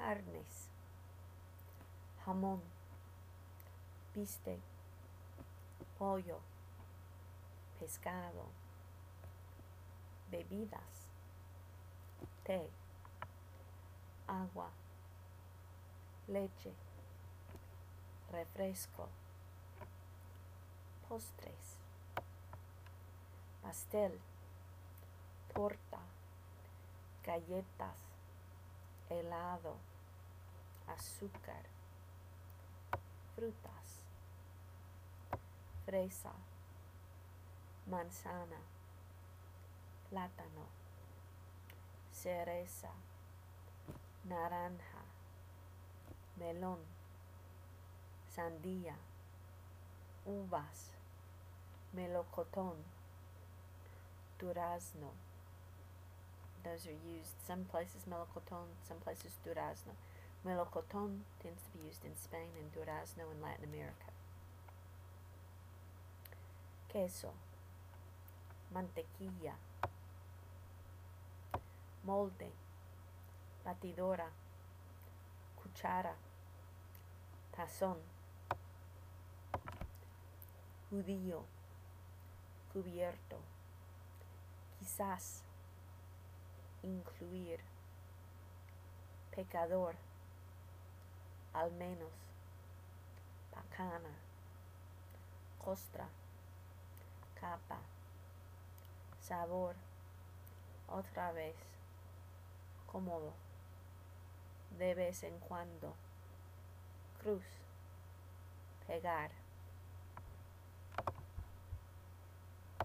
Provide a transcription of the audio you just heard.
carnes, jamón, bistec, pollo, pescado, bebidas, té, agua, leche, refresco, postres, pastel, torta, galletas, helado, azúcar, frutas, fresa, manzana, plátano, cereza, naranja, melón, sandía, uvas, melocotón, durazno. Those are used some places melocotón, some places durazno. Melocotón tends to be used in Spain and durazno in Latin America. Queso, mantequilla, molde, batidora, cuchara, tazón, judío, cubierto, quizás, incluir, pecador, al menos, bacana, costra, capa, sabor, otra vez, cómodo, de vez en cuando, cruz, pegar,